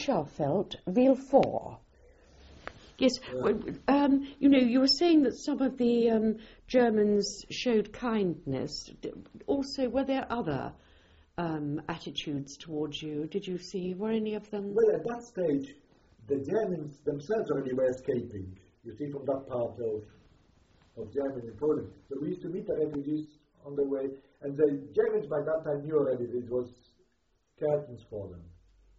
Scharfeld, Villefort. Yes, well, you were saying that some of the Germans showed kindness. Also, were there other attitudes towards you? Did you see, were any of them? Well, at that stage, the Germans themselves already were escaping, you see, from that part of Germany and Poland. So we used to meet the refugees on the way, and the Germans by that time knew already that it was curtains for them.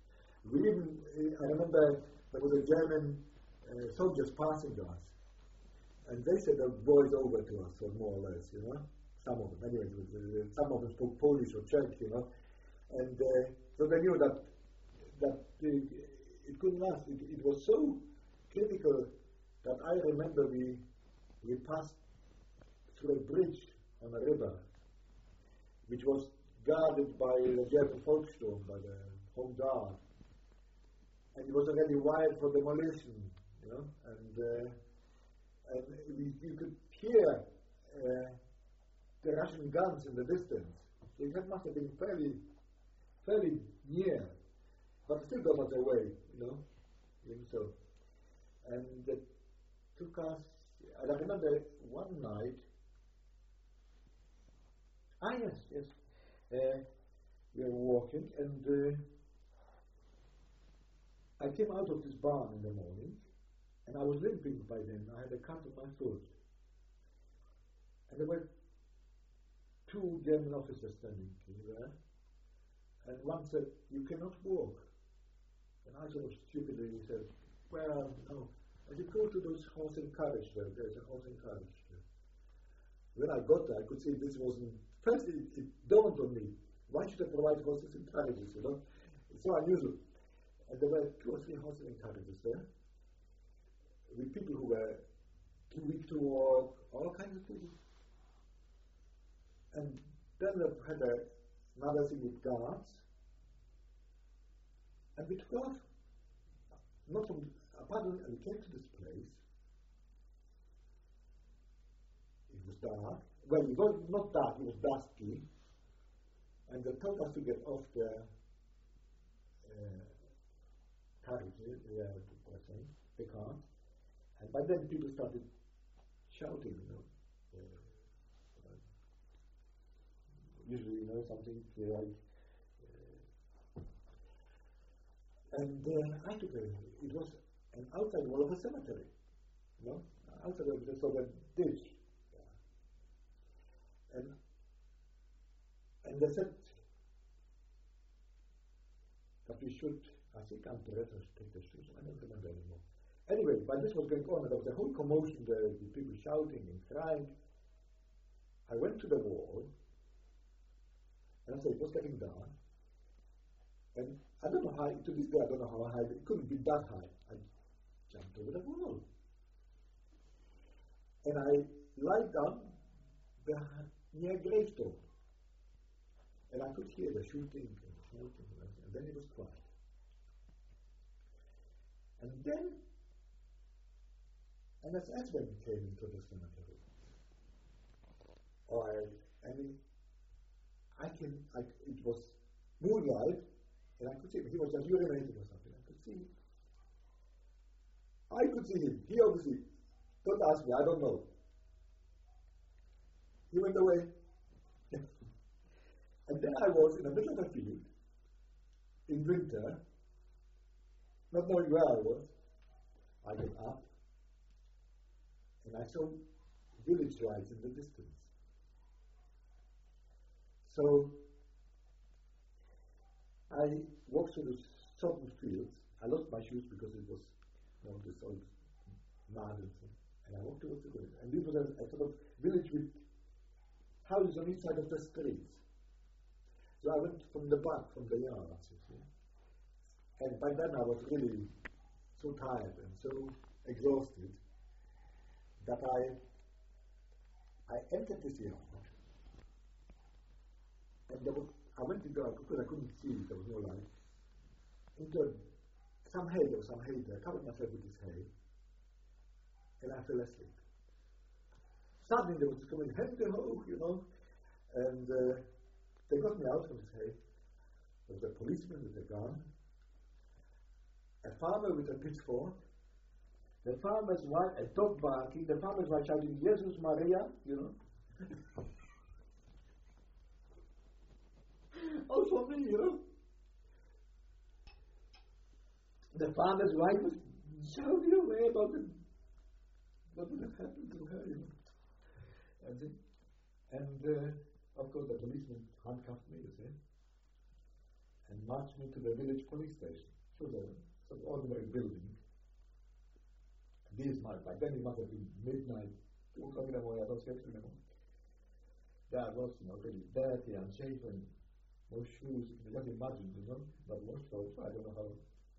I remember there was a German soldiers passing us, and they said the boys over to us, or more or less, some of them. Anyway, some of them spoke Polish or Czech, and so they knew that it couldn't last. It was so critical that I remember we passed through a bridge on a river, which was guarded by the German Volkssturm, by the Home Guard, and it was already wired for demolition, and you could hear the Russian guns in the distance. So it must have been fairly near, but still got us away, even so. And it took us, and I remember one night, yes, we were walking, and I came out of this barn in the morning, and I was limping by then. I had a cut on my foot. And there were two German officers standing there, and one said, "You cannot walk." And I sort of stupidly said, "Well, no." I said, "Go to those horse and carriage there. There's a horse and carriage there." When I got there, I could see this wasn't... First, it dawned on me, why should I provide horses and carriages, It's so unusual. And there were 2 or 3 horses and carriages there, with people who were too weak to walk, all kinds of people. And then they had another thing with guards, and we took off. Not from apartment, and we came to this place. It was dark. Well, it was not dark, it was dusky. And they told us to get off the carriage, the car. And by then people started shouting, usually, something like... And I took it was an outside wall of a cemetery, outside of the sort of ditch. And they said that we should, I think, take the shoes. I don't remember anymore. Anyway, while this was going on, and there was a whole commotion, the people shouting and crying, I went to the wall, and I said it was getting dark, and I don't know how, to this day I don't know how high, it couldn't be that high. I jumped over the wall. And I lied down near a gravestone. And I could hear the shooting and the shouting, and then it was quiet. And then an SS-man came into the cemetery. It was moonlight, and I could see him. He was just urinating or something. I could see him. He obviously, don't ask me, I don't know. He went away. And then I was in the middle of a field, in winter, not knowing where I was. I got up, and I saw village lights in the distance. So I walked through the sodden fields. I lost my shoes because it was this old mud and I walked towards the village. And this was a sort of village with houses on each side of the streets. So I went from the back, from the yards, you see. And by then I was really so tired and so exhausted that I entered this yard. And I went to go, because I couldn't see, there was no light, into some hay, there was some hay there. I covered myself with this hay, and I fell asleep. Suddenly there was coming, ho, and they got me out from this hay. There was a policeman with a gun, a farmer with a pitchfork, the farmer's wife, a dog barking, the farmer's wife shouting, Jesus Maria, you know. Oh, for me, you know. The farmer's wife was shouting away about what would have happened to her, you know. And of course, the policeman handcuffed me, you see, and marched me to the village police station. It was an ordinary building. By then it must have been midnight, 2 o'clock in the morning, I don't remember. There was, you know, really dirty, unshaven, no shoes. You can just imagine, you know, not no clothes, I don't know how.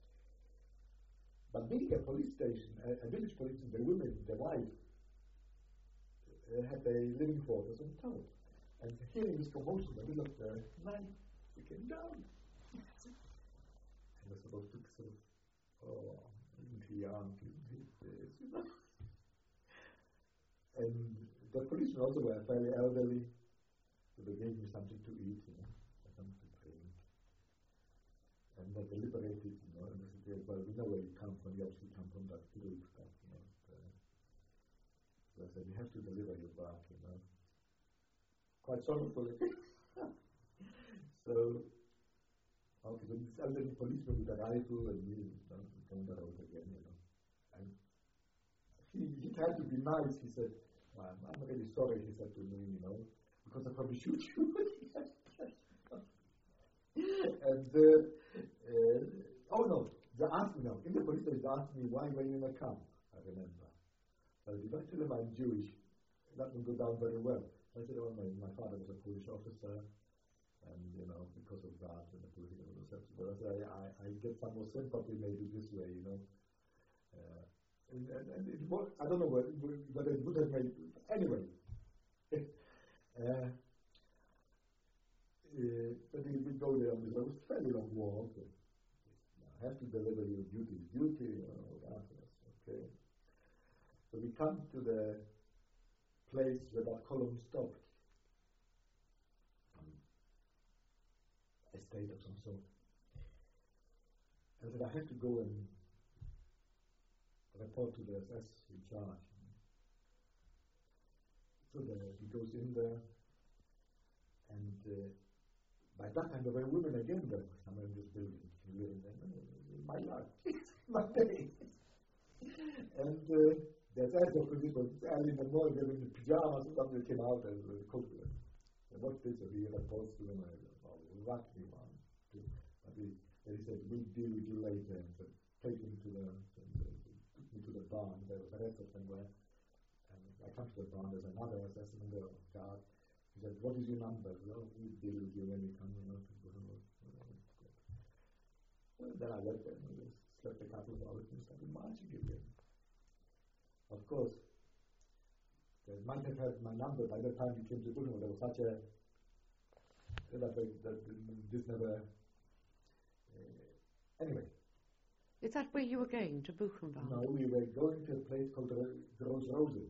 But being a police station, a village police station, the women, the wife, had a living quarters on top. And hearing this commotion in the middle of the night, we came down. And I sort of took into the arm, you know. And the policemen also were fairly elderly, so they gave me something to eat, you know, something to drink. And they deliberated, you know, and they said, well, we know where you come from, you obviously come from that group stuff, you know. So I said, you have to deliver your bark, you know. Quite sorrowfully. So, okay, so this elderly policeman with a rifle and me, you know, came out again, you know. And he tried to be nice. He said, well, I'm really sorry, he said to me, you know, because I'll probably shoot you. And, oh no, they asked me now, in the police station, they asked me, why were you in a camp? I remember. But if I tell them I'm Jewish, that will go down very well. I said, oh, my father was a Polish officer, and, you know, because of that, and the political reception. But I said, I get some more sympathy maybe this way, you know. And it was, I don't know whether it would have made, anyway. But we go there on this, it was a fairly long walk. I have to deliver your duty, you know, okay. So we come to the place where that column stopped. Estate of some sort. I said, I have to go and report to the SS in charge. So he goes in there, and by that time there were women again there, somewhere in this building. My luck, my day. And the SS of this was early in the morning, they were in the pajamas, and somebody came out and cooked them. And what did he reports to them? Lucky one. But he said, we'll deal with you later. And so take him to the barn. There was a rest of them where. And I come to the barn, there's another assassin in the guard. He said, what is your number? Well, we'll deal with you when you come. Well, then I left them and just slept a couple of hours and started marching again. Of course, they might have had my number by the time we came to Buchenwald. There was such a that this never. Anyway. Is that where you were going, to Buchenwald? No, we were going to a place called Großrosen.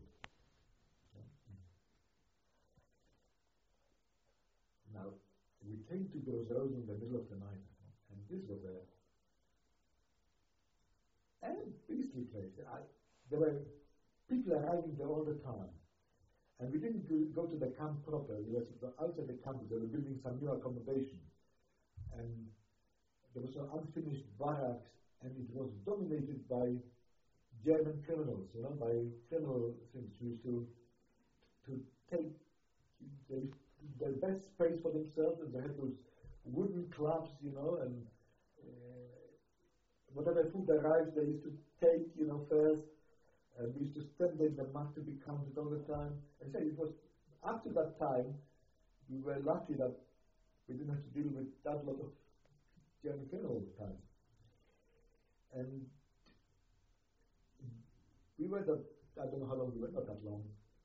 Now, we came to Großrosen in the middle of the night, and this was a beastly place. There were people arriving there all the time. And we didn't go to the camp proper. We were outside the camp. They were building some new accommodation. And there was an unfinished barracks, and it was dominated by German criminals, you know, by criminal things. We used to take the best space for themselves, and they had those wooden clubs, you know, and whatever food arrived, they used to take, you know, first. And we used to stand there in the mud to be counted all the time. And so it was, after that time, we were lucky that we didn't have to deal with that lot of German criminals all the time. And we were I don't know how long we were, not that long.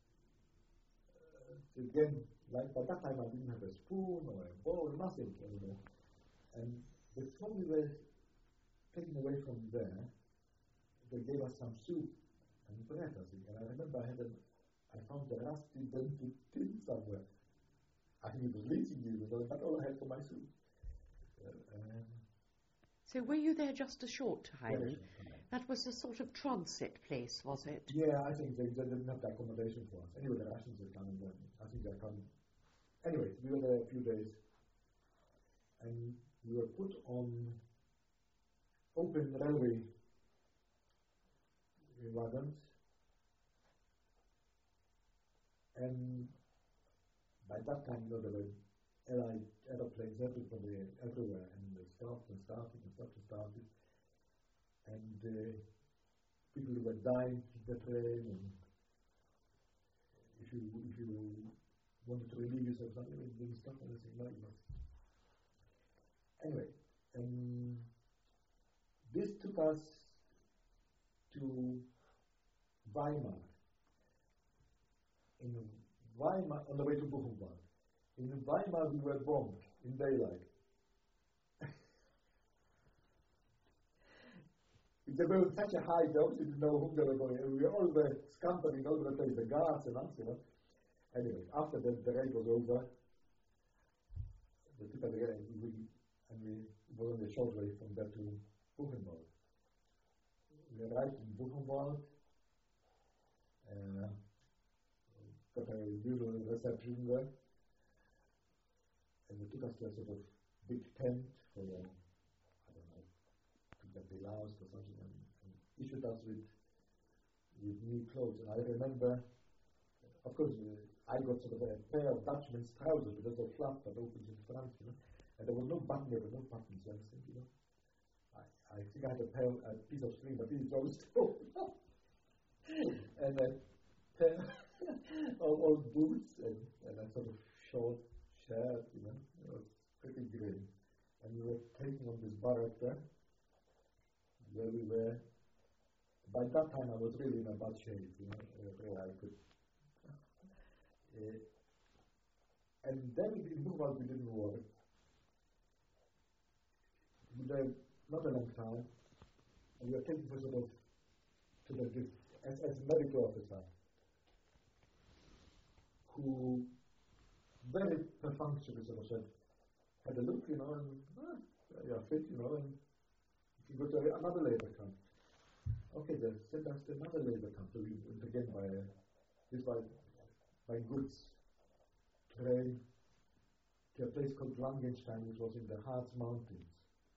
Again, like by that time I didn't have a spoon or a bowl, nothing anymore. And before we were taken away from there, they gave us some soup and bread, I think. And I remember I found a rusty dented tin somewhere. I think it was leasing you, but that's all I had for my soup. So were you there just a short time? Very short time. That was a sort of transit place, was it? Yeah, I think they didn't have the accommodation for us. Anyway, the Russians were coming then. I think they're coming. Anyway, we were there a few days. And we were put on open railway wagons. And by that time, there were Allied aeroplanes everywhere, and they stopped and started and stopped and started. And people were dying in the train, and if you wanted to relieve yourself, something didn't stop anything like that. Anyway, this took us to Weimar. In Weimar, on the way to Buchenwald. In Weimar, we were bombed in daylight. They were such a high dose, you didn't know whom they were going. And we all were scampering all over the place, the guards and us, you know. Anyway, after the raid was over, they took us again, and we were on the short way from there to Buchenwald. We arrived in Buchenwald, got a usual reception there, and they took us to a sort of big tent for I don't know, the blouse or something, and issued us with new clothes. And I remember, of course, I got sort of a pair of Dutchman's trousers because they're flat but opens in front, you know, and there was no button, there were no buttons, you understand, you know. I think I had a piece of string, but these always torn. And a pair of old boots and a sort of short shirt, you know. It was pretty grim. And we were taking on this barrack there, where we were. By that time, I was really in a bad shape, you know, where I could. And then in Buchenwald we didn't work. We were not a long time, and we were taken for sort of as medical officer, who very perfunctorily sort of said, had a look, you know, and you're fit, you know, and you can go to another labor camp. Okay, they sent us to another labor camp. So we went again by goods train to a place called Langenstein, which was in the Harz Mountains.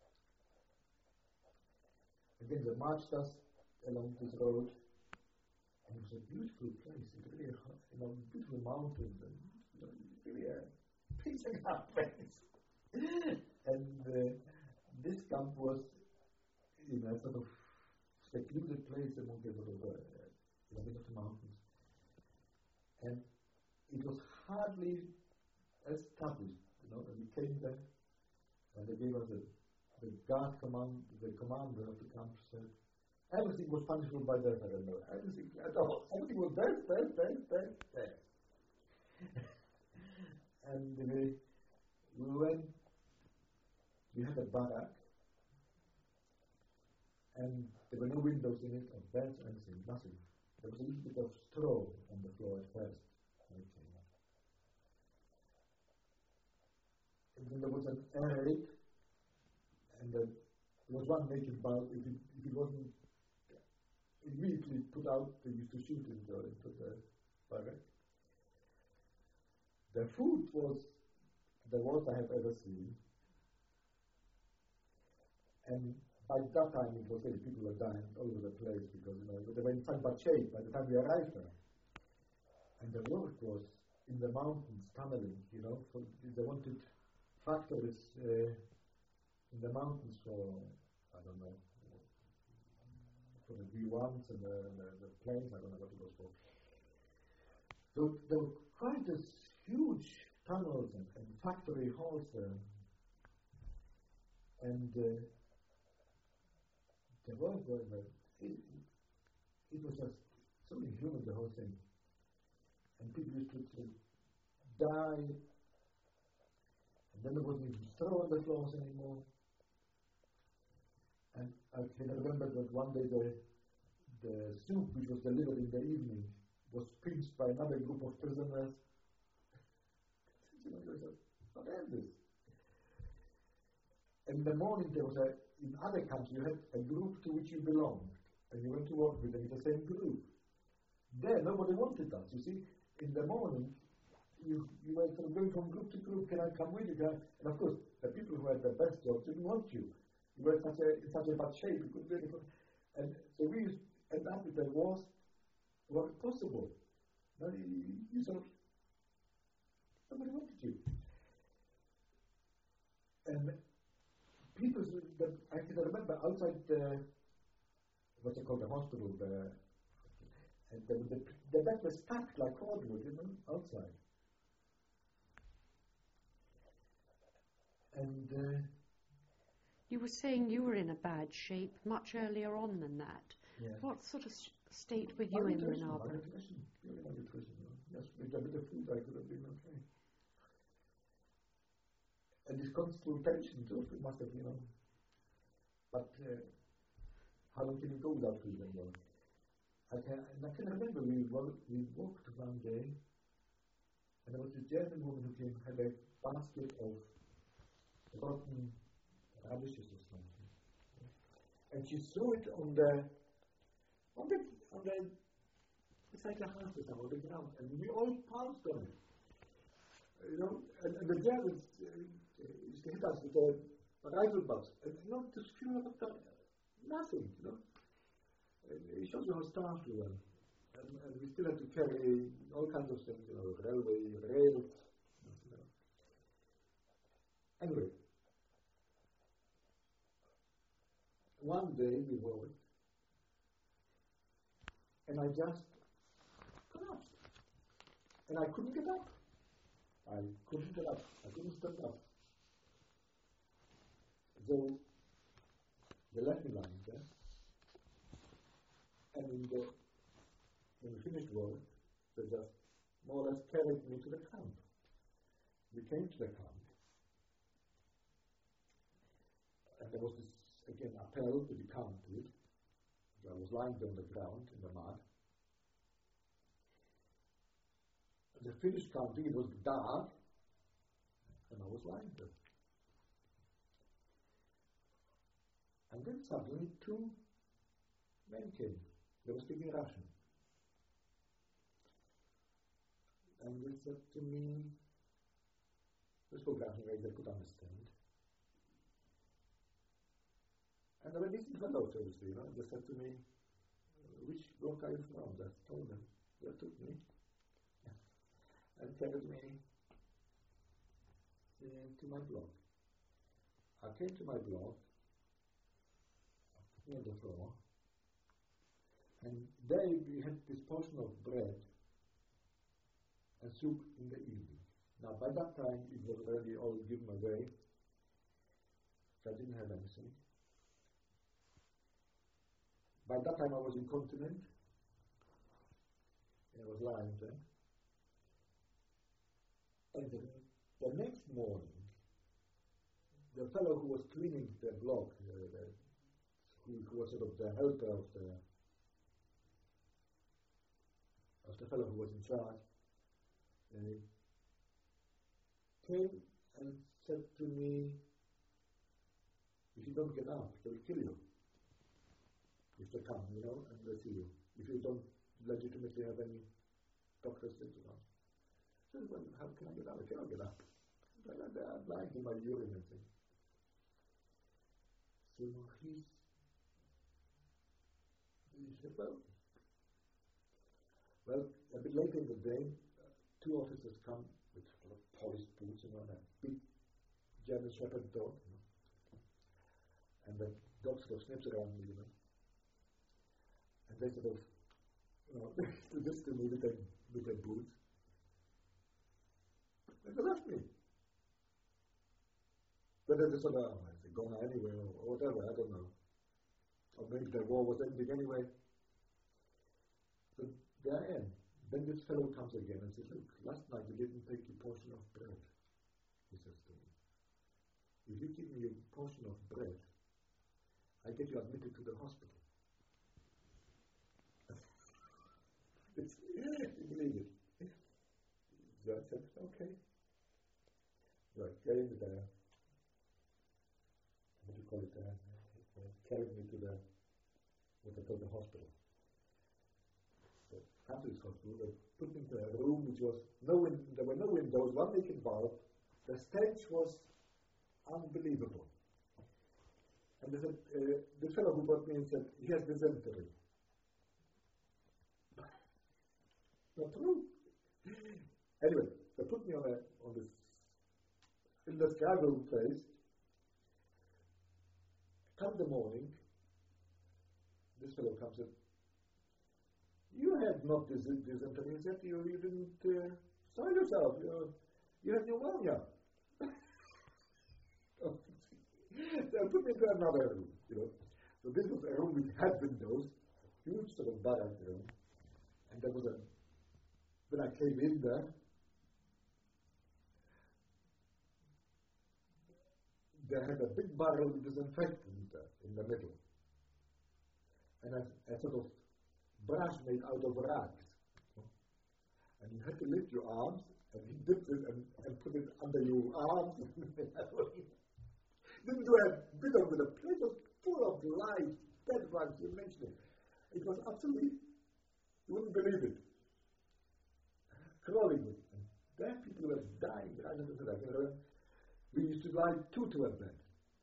Again, they marched us along this road, and it was a beautiful place. It really, you know, beautiful mountains, and you know, really a peace and happy place. And this camp was in a sort of secluded place among the sort of in the middle of the mountains, and it was hardly established, you know. And we came there, and they gave us the commander of the camp said, everything was punishable by death. I don't know, everything at all. Everything was death. And we went. We had a barrack, and there were no windows in it, or beds, or anything, nothing. There was a little bit of straw on the floor at first. Okay. And then there was an air raid, and there was one naked bulb. If it wasn't immediately put out, they used to shoot into the barrack. The food was the worst I have ever seen. And by that time, it was really people were dying all over the place because, you know, they were in such bad shape by the time we arrived there. And the work was in the mountains, tunneling, you know. They wanted factories in the mountains for, I don't know, for the V1s and the planes, I don't know what it was for. So there were quite as huge tunnels and factory halls there. And the work was, it was just so inhuman, the whole thing. And people used to die, and then there wasn't even straw on the floors anymore. And I can remember that one day the soup which was delivered in the evening was pinched by another group of prisoners. You know, what is this? And in the morning there was in other countries you had a group to which you belonged, and you went to work with them in the same group. There, nobody wanted that. You see, in the morning, you were sort of going from group to group. Can I come with you? And of course, the people who had the best jobs didn't want you. You were in such a bad shape. You couldn't do anything. And so we used to end up with the worst work possible. No, you sort of nobody wanted you. And people, I can remember outside what's it called, the hospital, and the bed was stacked like hardwood, outside. And you were saying you were in a bad shape much earlier on than that. Yes. What sort of state were you in, Renabo? Malnutrition. Yes, with a bit of food I could have been okay. And this constant tension too, it must have, But how long can you go without food anymore? I can remember we walked one day, and there was this German woman who came, had a basket of rotten radishes or something, and she threw it on the it's like a house or something on the ground, and we all pounced on it. And the Germans used to hit us with a rifle butts, and not to scream about nothing, And it shows you how starved we were. And we still had to carry all kinds of things, rail. Anyway, one day we worked, and I just collapsed. And I couldn't get up. I couldn't stand up. So they left me lying there. And when we finished work, they just more or less carried me to the camp. We came to the camp, and there was this, again, appel to be counted. I was lying there on the ground in the mud. And they finished counting, it was dark, and I was lying there. And then suddenly two men came. They were speaking Russian. And they said to me, they spoke Russian way they could understand. And they were decent fellows, obviously, They said to me, which block are you from? I told them. They took me and carried me to my block. I came to my block, put me on the floor, and there we had this portion of bread and soup in the evening. Now by that time it was already all given away, so I didn't have anything. By that time I was incontinent, and I was lying there. And the next morning, the fellow who was cleaning the block, who was sort of the helper of the fellow who was in charge, came and said to me, if you don't get up, they'll kill you. If they come, and they'll kill you. If you don't legitimately have any doctor's symptoms. So, well, how can I get up? I cannot get up. I'm lying in my urine and things. So he said, well, a bit later in the day, two officers come with sort of polished boots, and a big German Shepherd dog, and the dog sort of sniffs around me, and they sort of, do this to me with their boots, and they left me. Whether they sort of, they're gone anyway, or whatever, I don't know. Or maybe the war was ending anyway. But there I am. Then this fellow comes again and says, look, last night you didn't take your portion of bread, he says to me. If you give me a portion of bread, I get you admitted to the hospital. You believe it? So I said, okay. So I came there. What do you call it? carried me to what they call the hospital. The country's hospital. They put me into a room which was there were no windows, one vacant bulb. The stench was unbelievable. And they said, the fellow who brought me in said, he has dysentery. Not true. Anyway, they put me on this indescribable place. Come the morning, this fellow comes in. You had not dysentery, he said, you didn't soil yourself, you had pneumonia. They put me into another room, So this was a room which had windows, huge sort of barrack room, and there was when I came in there, they had a big barrel of disinfectant in the middle, and a sort of brush made out of rags. And you had to lift your arms, and he dipped it and put it under your arms. Didn't do a bit of it. The place was full of light, dead bugs, you mentioned it. It was absolutely, you wouldn't believe it. Crawling. And there people were dying right into that. We used to lie two to a bed.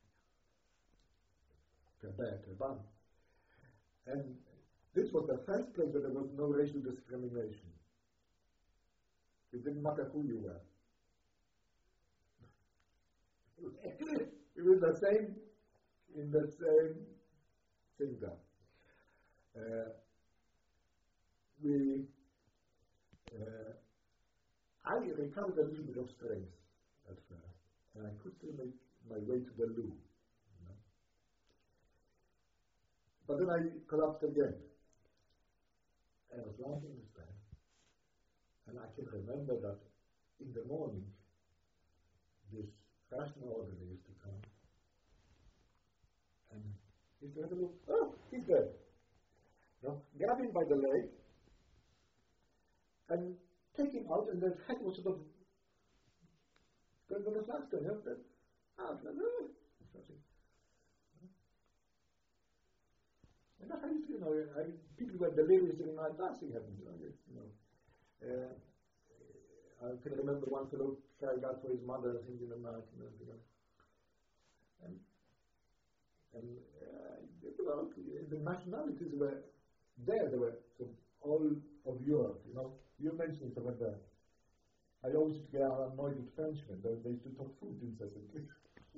Per bed, per bunk. And this was the first place where there was no racial discrimination. It didn't matter who you were. It was the same in the same finger. I recovered a little bit of strength at first, and I could still make my way to the loo. But then I collapsed again. And I was lying in this bed, and I can remember that in the morning, this Russian orderly used to come, and he used to have a look, oh, he's dead. Grab him by the leg, and take him out, and the head was sort of going to the flask, and that's how you feel, people were delirious in my dancing happened, I can remember one fellow cried out for his mother, I think, in the night, the nationalities were there. They were from all of Europe, You mentioned it over there. I always used to get annoyed with Frenchmen. They used to talk food incessantly.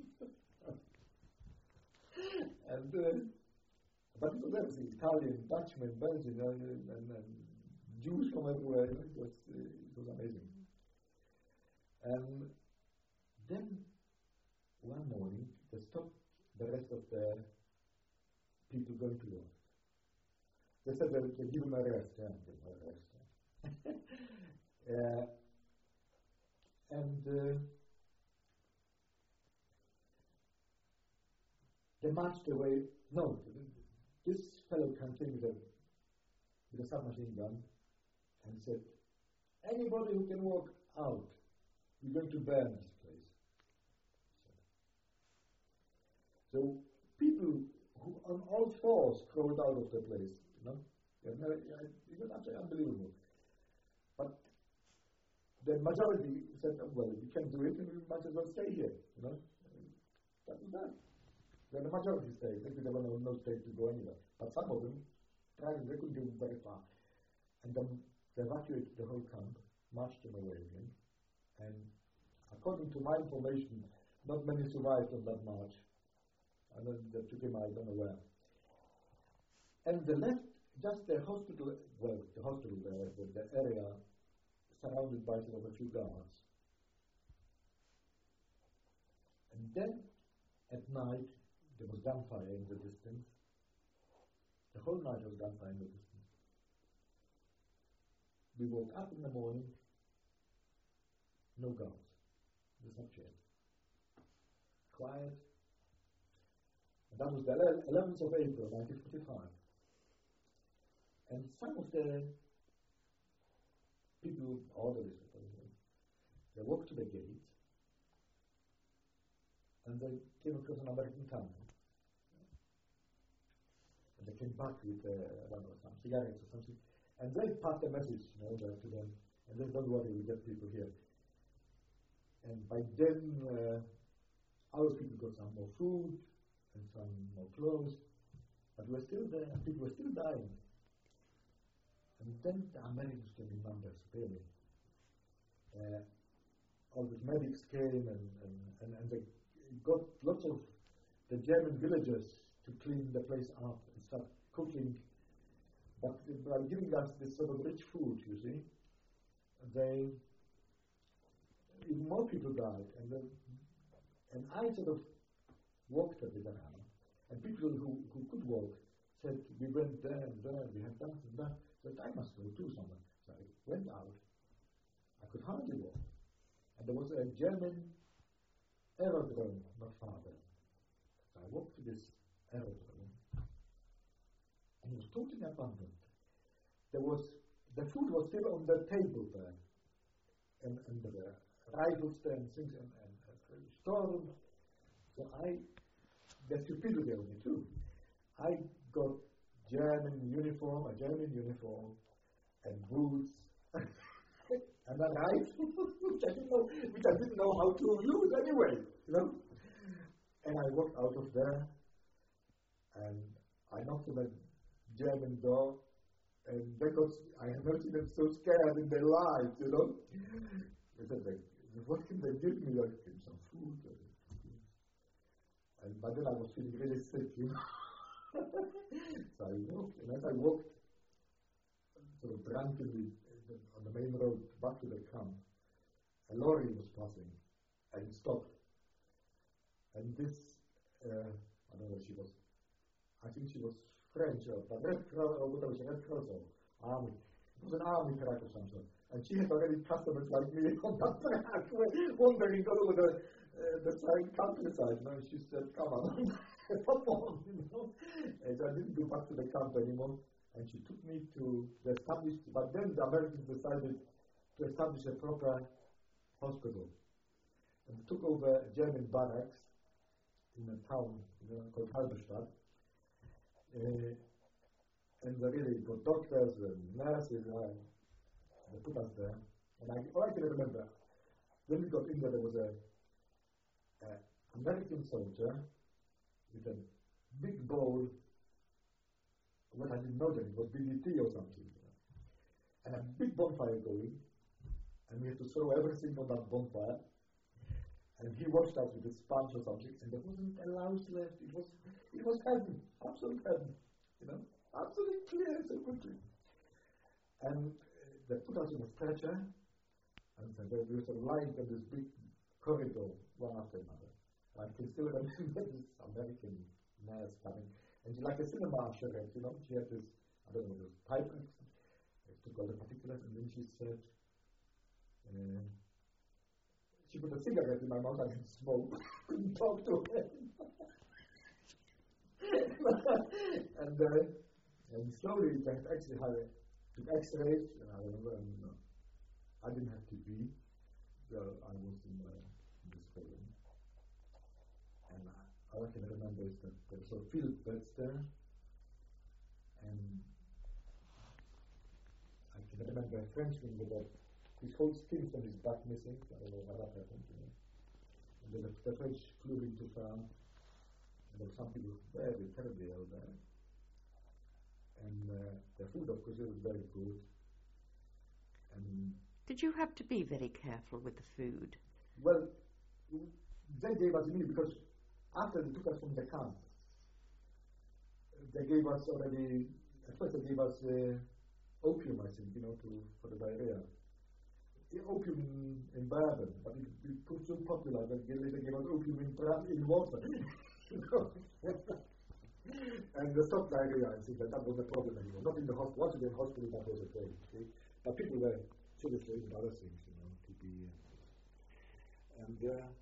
But it was everything, Italian, Dutchman, Belgian, and Jews from everywhere. It was amazing. And then one morning, they stopped the rest of the people going to work. They said they give them a rest. They marched away. No, this fellow came with a submachine gun and said, anybody who can walk out, we're going to burn this place. So people who on all fours crawled out of the place, it was absolutely unbelievable. But the majority said, oh, well, we can't do it, and we might as well stay here, That was that. Then the majority stayed, because there was no space to go anywhere. But some of them tried, they couldn't go very far. And then they evacuated the whole camp, marched them away again, and according to my information, not many survived on that march. And then they took him, I don't know where. And they left just the hospital, the area surrounded by sort of a few guards. And then at night, there was gunfire in the distance. The whole night was gunfire in the distance. We woke up in the morning, no guards, the subject. Quiet. And that was the 11th of April, 1945. And some of the people, orderlies, they walked to the gates, and they came across an American tank. came back with I don't know, some cigarettes or something, and they passed a message, to them, and they don't worry, we get people here. And by then, our people got some more food and some more clothes, but we're still there, and people were still dying. And then the Americans came in numbers, really. All the medics came and they got lots of the German villagers to clean the place up and start cooking. But by giving us this sort of rich food, you see, even more people died. And I sort of walked a bit around. And people who could walk said, we went there and there, we had that and that. But I must go too somewhere. So I went out. I could hardly walk. And there was a German aerodrome not far there. So I walked to this aerodrome, and it was totally abandoned. The food was still on the table there, and the rifles there and things, and storm. So the stupidity of me too. I got a German uniform, and boots, and a rifle, which I didn't know how to use anyway, And I walked out of there, and I knocked on the German door, and I have never seen them so scared in their lives, They said, what can they give me? I give some food. And by then I was feeling really sick, So I walked, and as I walked, sort of drunkenly on the main road back to the camp, a lorry was passing, and it stopped. And this, I don't know, I think she was French, but Red Cross, or whatever, Red Cross, or Army. It was an army truck or something. And she had already customers like me on that track, wandering all over the countryside. She said, come on, come on, And I didn't go back to the camp anymore. And she took me to the established, but then the Americans decided to establish a proper hospital. And took over German barracks in a town called Halberstadt. And they really got doctors and nurses, they put us there. And all I can remember, when we got in there was an American soldier with a big bowl. What I didn't know then, it was BDT or something. And a big bonfire going, and we had to throw everything on that bonfire. And he watched us with a sponge or something, and there wasn't a louse left. It was heaven, absolute heaven, absolutely clear, so quickly. And they put us in a stretcher, and we were sort of lying in this big corridor, one after another. I can still remember this American nurse coming, and she, like a cinema usher, she had this, I don't know, this pipe, took all the particulars, and then she said, she put a cigarette in my mouth, I could smoke, couldn't talk to her. And slowly, I actually took x-rays, and I remember, I didn't have TB, so I was in this program. And all I can remember is that there were field beds there, and I can remember a Frenchman with his whole skin from his back missing. I don't know how that happened, And then the French flew into France, and there were some people very terribly ill there. And the food, of course, was very good. And did you have to be very careful with the food? Well, they gave us meal because after they took us from the camp, they gave us already. At first, they gave us opium, I think, for the diarrhea. Opium in bourbon, but it proved so popular that they later gave us opium in water. And the stopped diarrhea, I think that was a problem anymore. Not in the hospital. Once in the hospital, that was okay. See? But people were seriously with other things, TB. And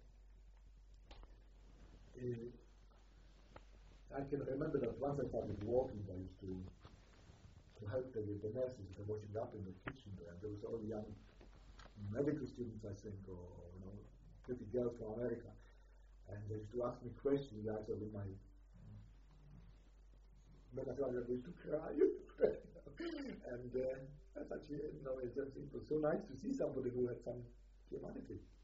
I can remember that once I started walking, I used to help the nurses that were washing up in the kitchen there. And there was all the young medical students, I think, or pretty girls from America. And they used to ask me questions, I answered with my when I started, I used to cry. And that's actually, it was so nice to see somebody who had some humanity.